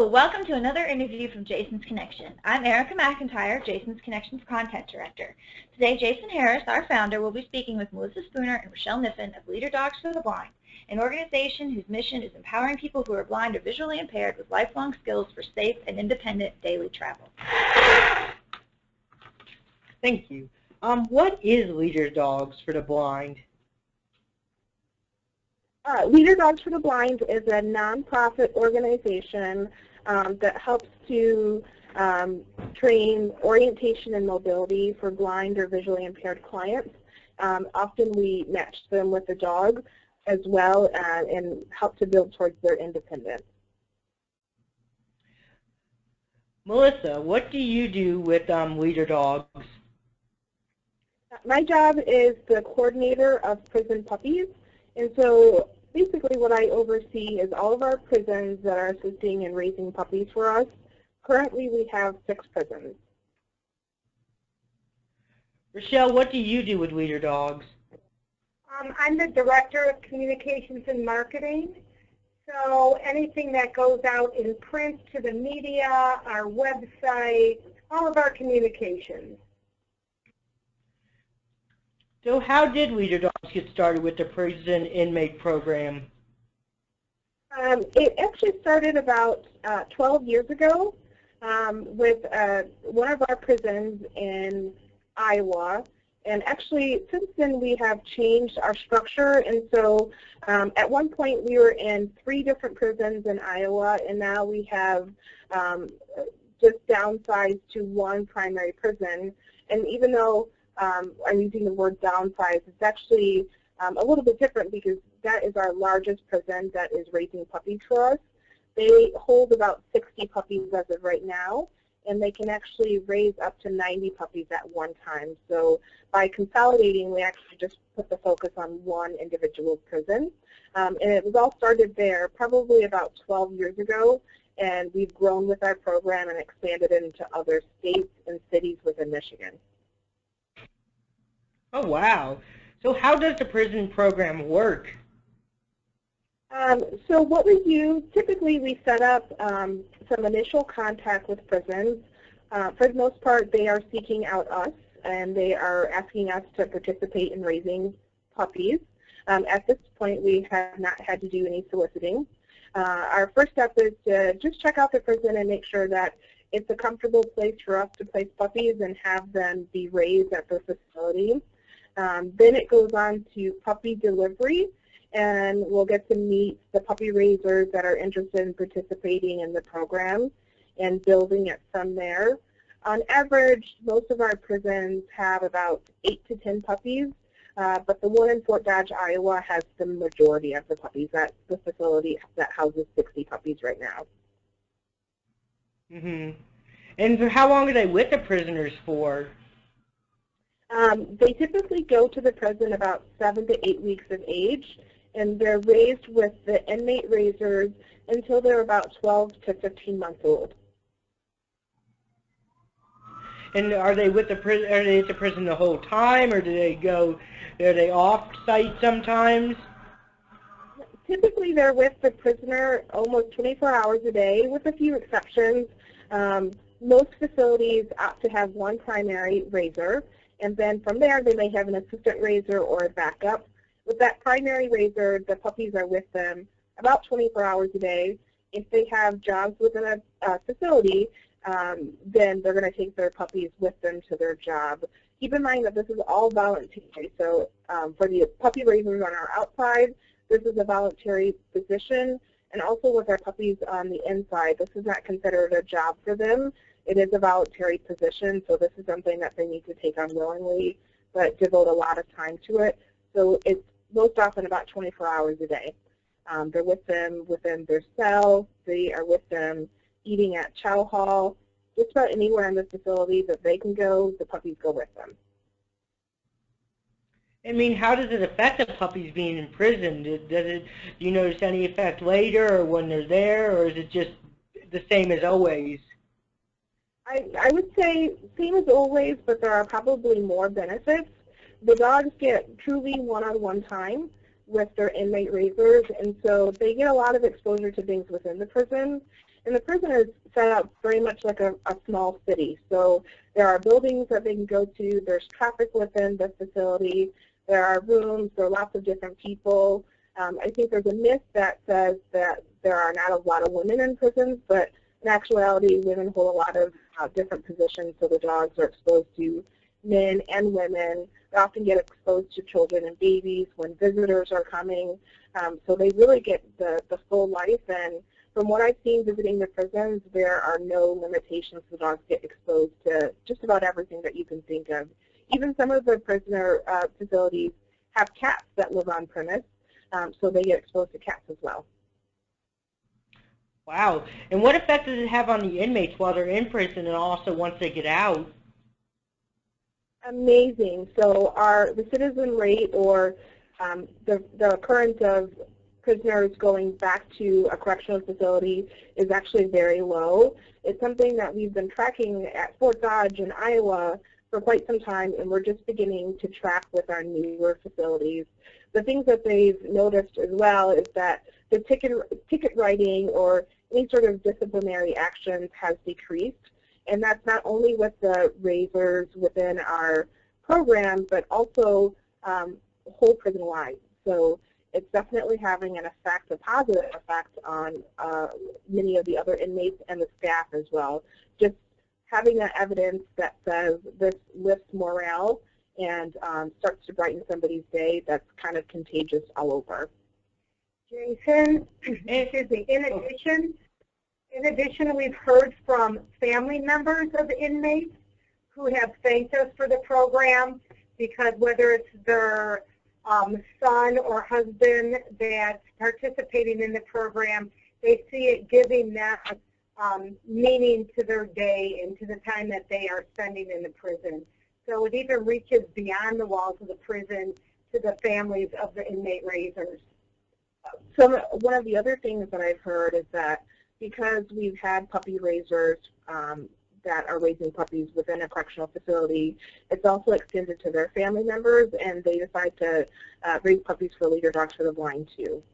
Hello, welcome to another interview from Jason's Connection. I'm Erica McIntyre, Jason's Connection's Content Director. Today, Jason Harris, our founder, will be speaking with Melissa Spooner and Rochelle Niffen of Leader Dogs for the Blind, an organization whose mission is empowering people who are blind or visually impaired with lifelong skills for safe and independent daily travel. Thank you. What is Leader Dogs for the Blind? Leader Dogs for the Blind is a nonprofit organization that helps to train orientation and mobility for blind or visually impaired clients. Often we match them with a dog as well and help to build towards their independence. Melissa, what do you do with Leader Dogs? My job is the coordinator of prison puppies. And so basically what I oversee is all of our prisons that are assisting in raising puppies for us. Currently we have 6 prisons. Rochelle, what do you do with Leader Dogs? I'm the Director of Communications and Marketing. So anything that goes out in print to the media, our website, all of our communications. So how did Leader Dogs get started with the prison inmate program? It actually started about 12 years ago with one of our prisons in Iowa. And actually, since then, we have changed our structure. And so at one point, we were in 3 different prisons in Iowa, and now we have just downsized to 1 primary prison. And even though I'm using the word downsize, it's actually a little bit different because that is our largest prison that is raising puppies for us. They hold about 60 puppies as of right now, and they can actually raise up to 90 puppies at one time. So by consolidating, we actually just put the focus on 1 individual prison. And it was all started there probably about 12 years ago, and we've grown with our program and expanded it into other states and cities within Michigan. Oh, wow. So how does the prison program work? So what we do, typically we set up some initial contact with prisons. For the most part, they are seeking out us, and they are asking us to participate in raising puppies. At this point, we have not had to do any soliciting. Our first step is to just check out the prison and make sure that it's a comfortable place for us to place puppies and have them be raised at the facility. Then it goes on to puppy delivery, and we'll get to meet the puppy raisers that are interested in participating in the program and building it from there. On average, most of our prisons have about 8 to 10 puppies, but the one in Fort Dodge, Iowa has the majority of the puppies. That's the facility that houses 60 puppies right now. And for how long are they with the prisoners for? They typically go to the prison about 7 to 8 weeks of age, and they're raised with the inmate raisers until they're about 12 to 15 months old. And are they with the prison? Are they at the prison the whole time, or do they go? Are they off-site sometimes? Typically, they're with the prisoner almost 24 hours a day, with a few exceptions. Most facilities opt to have 1 primary raiser, and then from there they may have an assistant raiser or a backup. With that primary raiser, the puppies are with them about 24 hours a day. If they have jobs within a facility, then they're going to take their puppies with them to their job. Keep in mind that this is all voluntary. So for the puppy raisers on our outside, this is a voluntary position. And also with our puppies on the inside, this is not considered a job for them. It is a voluntary position, so this is something that they need to take on willingly, but devote a lot of time to it. So it's most often about 24 hours a day. They're with them within their cell. They are with them eating at chow hall. Just about anywhere in the facility that they can go, the puppies go with them. I mean, how does it affect the puppies being in prison? Do you notice any effect later or when they're there, or is it just the same as always? I would say same as always, but there are probably more benefits. The dogs get truly one-on-one time with their inmate raisers, and so they get a lot of exposure to things within the prison. And the prison is set up very much like a small city. So there are buildings that they can go to. There's traffic within the facility. There are rooms. There are lots of different people. I think there's a myth that says that there are not a lot of women in prisons, but in actuality, women hold a lot of different positions, so the dogs are exposed to men and women. They often get exposed to children and babies when visitors are coming, so they really get the full life. And from what I've seen visiting the prisons, there are no limitations. The dogs get exposed to just about everything that you can think of. Even some of the prisoner facilities have cats that live on premise, so they get exposed to cats as well. Wow. And what effect does it have on the inmates while they're in prison and also once they get out? Amazing. So our recidivism rate, or the occurrence of prisoners going back to a correctional facility, is actually very low. It's something that we've been tracking at Fort Dodge in Iowa for quite some time, and we're just beginning to track with our newer facilities. The things that they've noticed as well is that the ticket writing or any sort of disciplinary actions has decreased, and that's not only with the razors within our program, but also whole prison-wide. So it's definitely having an effect, a positive effect on many of the other inmates and the staff as well. Just having that evidence that says this lifts morale and starts to brighten somebody's day, that's kind of contagious all over. Jason, excuse me, in addition, we've heard from family members of the inmates who have thanked us for the program, because whether it's their son or husband that's participating in the program, they see it giving them meaning to their day and to the time that they are spending in the prison. So it even reaches beyond the walls of the prison to the families of the inmate raisers. So one of the other things that I've heard is that because we've had puppy raisers that are raising puppies within a correctional facility, it's also extended to their family members, and they decide to raise puppies for Leader Dogs for the Blind too.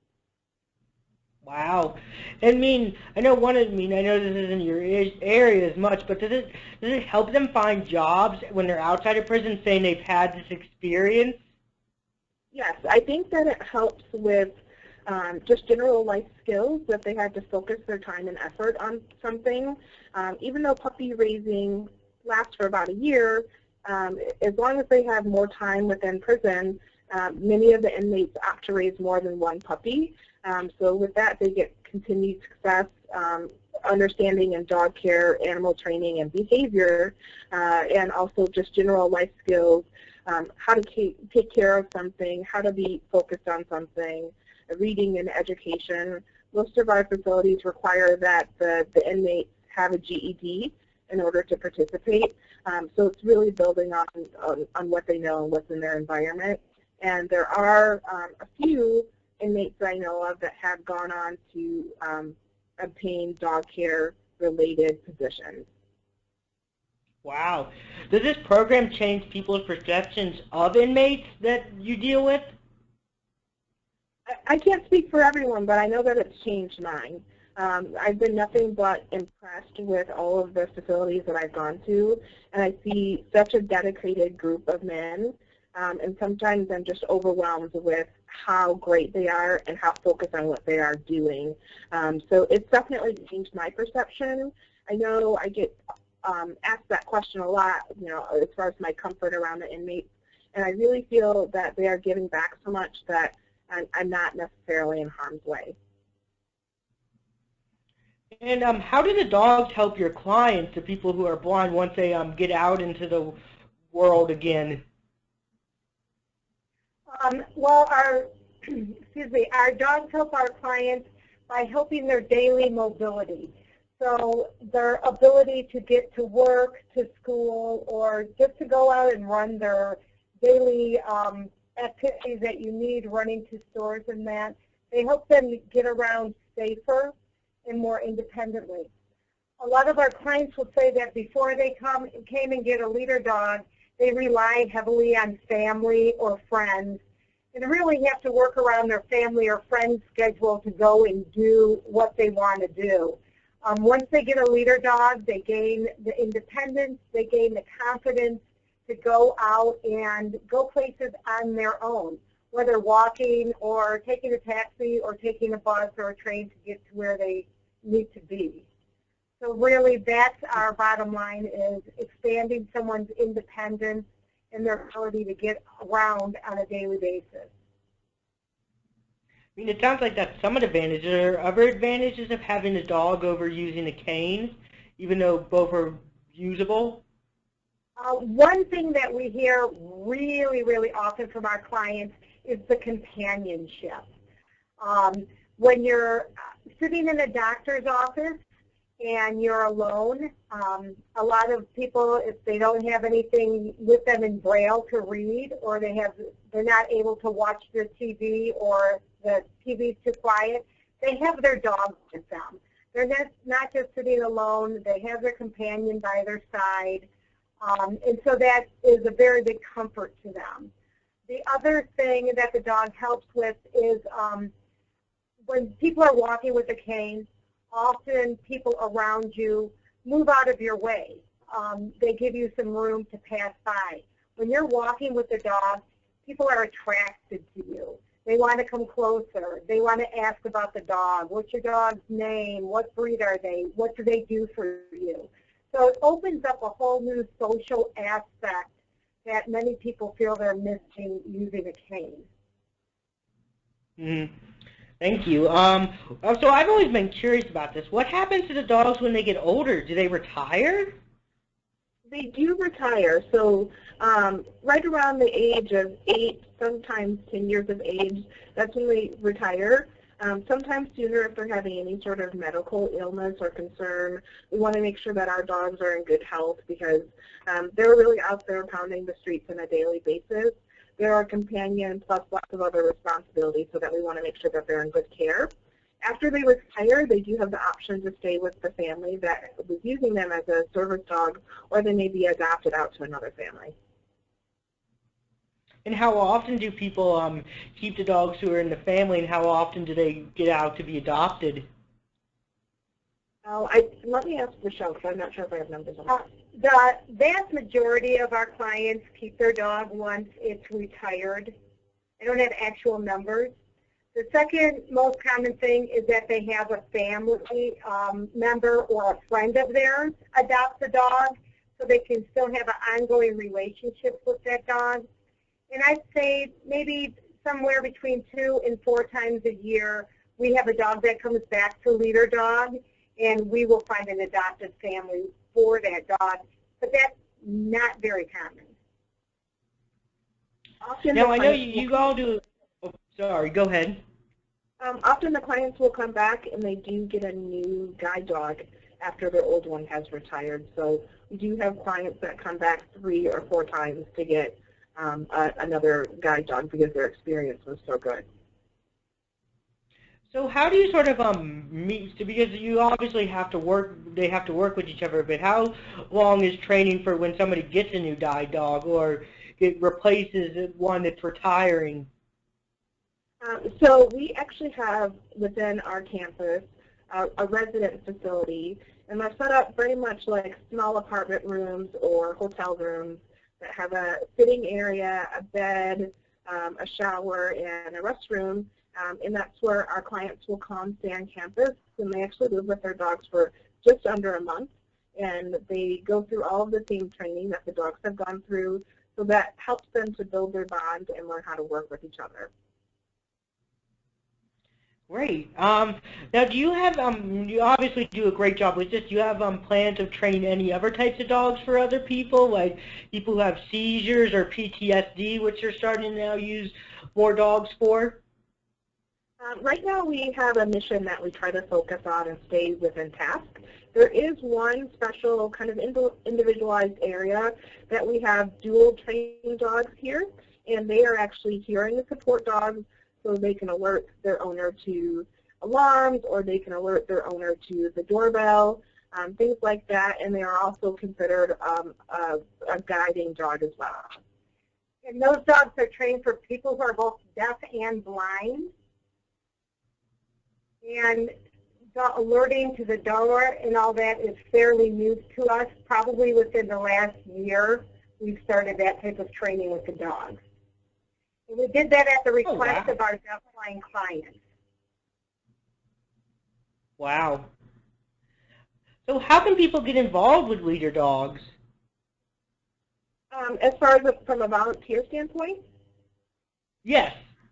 Wow. I know I know this isn't your area as much, but does it help them find jobs when they're outside of prison, saying they've had this experience? Yes, I think that it helps with just general life skills, that they had to focus their time and effort on something. Even though puppy raising lasts for about a year, as long as they have more time within prison, many of the inmates opt to raise more than one puppy. So with that, they get continued success, understanding in dog care, animal training, and behavior, and also just general life skills, how to take care of something, how to be focused on something, reading and education. Most of our facilities require that the inmates have a GED in order to participate. So it's really building on what they know and what's in their environment. And there are a few inmates that I know of that have gone on to obtain dog care related positions. Wow. Does this program change people's perceptions of inmates that you deal with? I can't speak for everyone, but I know that it's changed mine. I've been nothing but impressed with all of the facilities that I've gone to, and I see such a dedicated group of men, and sometimes I'm just overwhelmed with how great they are and how focused on what they are doing. So it's definitely changed my perception. I know I get asked that question a lot, as far as my comfort around the inmates, and I really feel that they are giving back so much that I'm not necessarily in harm's way. And how do the dogs help your clients, the people who are blind, once they get out into the world again? Well, our dogs help our clients by helping their daily mobility. So their ability to get to work, to school, or just to go out and run their daily activities that you need, running to stores and that. They help them get around safer and more independently. A lot of our clients will say that before they came and get a leader dog, they relied heavily on family or friends, and really have to work around their family or friends' schedule to go and do what they want to do. Once they get a leader dog, they gain the independence, they gain the confidence to go out and go places on their own, whether walking or taking a taxi or taking a bus or a train to get to where they need to be. So really that's our bottom line, is expanding someone's independence and their ability to get around on a daily basis. I mean, it sounds like that's some of the advantages. Are there other advantages of having a dog over using a cane, even though both are usable? One thing that we hear really, really often from our clients is the companionship. When you're sitting in a doctor's office and you're alone, a lot of people, if they don't have anything with them in Braille to read, or they're not able to watch the TV, or the TV's too quiet, they have their dog with them. They're not just sitting alone, they have their companion by their side, and so that is a very big comfort to them. The other thing that the dog helps with is when people are walking with a cane, often people around you move out of your way. They give you some room to pass by. When you're walking with a dog, people are attracted to you. They want to come closer. They want to ask about the dog. What's your dog's name? What breed are they? What do they do for you? So it opens up a whole new social aspect that many people feel they're missing using a cane. Mm-hmm. Thank you. So I've always been curious about this. What happens to the dogs when they get older? Do they retire? They do retire. So right around the age of 8, sometimes 10 years of age, that's when they retire. Sometimes sooner if they're having any sort of medical illness or concern. We want to make sure that our dogs are in good health, because they're really out there pounding the streets on a daily basis. They're our companion plus lots of other responsibilities, so that we want to make sure that they're in good care. After they retire, they do have the option to stay with the family that was using them as a service dog, or they may be adopted out to another family. And how often do people keep the dogs who are in the family, and how often do they get out to be adopted? Let me ask Michelle, because I'm not sure if I have numbers on that. The vast majority of our clients keep their dog once it's retired. I don't have actual numbers. The second most common thing is that they have a family member or a friend of theirs adopt the dog, so they can still have an ongoing relationship with that dog. And I'd say maybe somewhere between 2 and 4 times a year, we have a dog that comes back to leader dog, and we will find an adopted family for that dog. But that's not very common. Now, I know you all do. Oh, sorry, go ahead. Often the clients will come back and they do get a new guide dog after their old one has retired. So we do have clients that come back 3 or 4 times to get another guide dog because their experience was so good. So how do you sort of meet, because you obviously have to work, they have to work with each other a bit. How long is training for when somebody gets a new guide dog or it replaces one that's retiring? So we actually have within our campus a resident facility, and they're set up very much like small apartment rooms or hotel rooms that have a sitting area, a bed, a shower, and a restroom. And that's where our clients will come stay on campus, and they actually live with their dogs for just under a month. And they go through all of the same training that the dogs have gone through, so that helps them to build their bond and learn how to work with each other. Great. Now, do you have, you obviously do a great job with this. Do you have plans of training any other types of dogs for other people, like people who have seizures or PTSD, which are starting to now use more dogs for? Right now we have a mission that we try to focus on and stay within task. There is one special kind of individualized area that we have dual training dogs here, and they are actually hearing support dogs, so they can alert their owner to alarms, or they can alert their owner to the doorbell, things like that, and they are also considered a guiding dog as well. And those dogs are trained for people who are both deaf and blind. And the alerting to the donor and all that is fairly new to us. Probably within the last year, we've started that type of training with the dogs. And we did that at the request of our deafblind clients. Wow. So how can people get involved with Leader Dogs? As far as from a volunteer standpoint? Yes.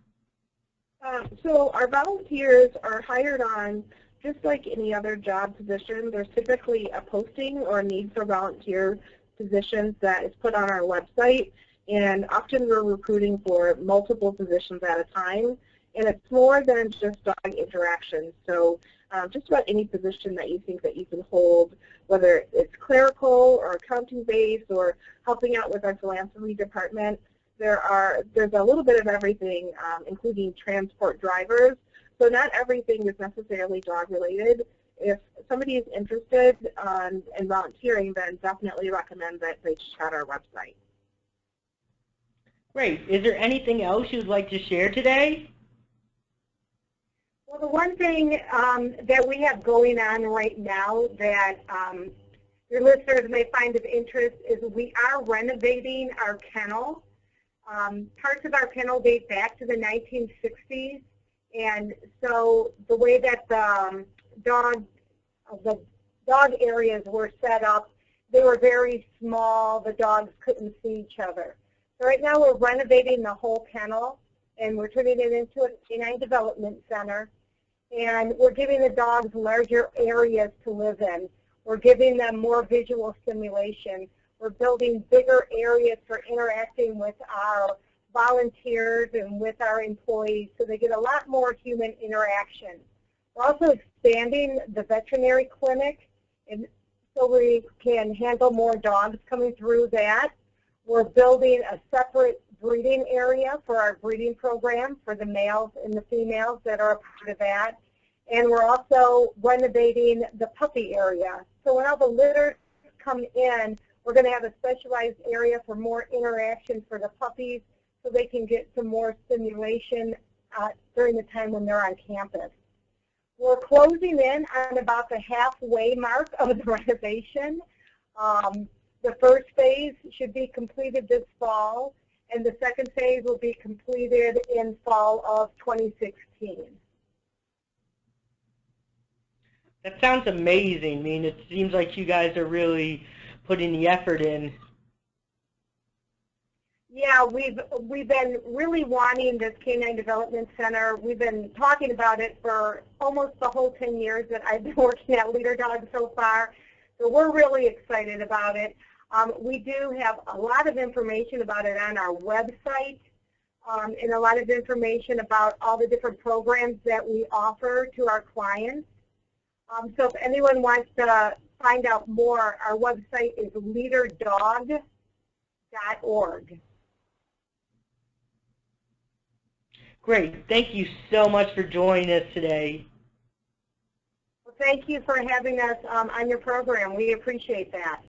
So our volunteers are hired on just like any other job position. There's typically a posting or a need for volunteer positions that is put on our website, and often we're recruiting for multiple positions at a time, and it's more than just dog interaction. So just about any position that you think that you can hold, whether it's clerical or accounting-based or helping out with our philanthropy department, there's a little bit of everything, including transport drivers. So not everything is necessarily dog-related. If somebody is interested in volunteering, then definitely recommend that they check out our website. Great. Is there anything else you'd like to share today? Well, the one thing that we have going on right now that your listeners may find of interest is we are renovating our kennel. Parts of our kennel date back to the 1960s, and so the way that the dog areas were set up, they were very small. The dogs couldn't see each other. So right now we're renovating the whole kennel, and we're turning it into a canine development center. And we're giving the dogs larger areas to live in. We're giving them more visual stimulation. We're building bigger areas for interacting with our volunteers and with our employees, so they get a lot more human interaction. We're also expanding the veterinary clinic, and so we can handle more dogs coming through that. We're building a separate breeding area for our breeding program for the males and the females that are a part of that. And we're also renovating the puppy area. So when all the litters come in, we're going to have a specialized area for more interaction for the puppies so they can get some more stimulation during the time when they're on campus. We're closing in on about the halfway mark of the renovation. The first phase should be completed this fall, and the second phase will be completed in fall of 2016. That sounds amazing. I mean, it seems like you guys are really putting the effort in. Yeah, we've been really wanting this Canine Development Center. We've been talking about it for almost the whole 10 years that I've been working at Leader Dog so far. So we're really excited about it. We do have a lot of information about it on our website, and a lot of information about all the different programs that we offer to our clients. So if anyone wants to find out more, our website is leaderdog.org. Great. Thank you so much for joining us today. Well, thank you for having us on your program. We appreciate that.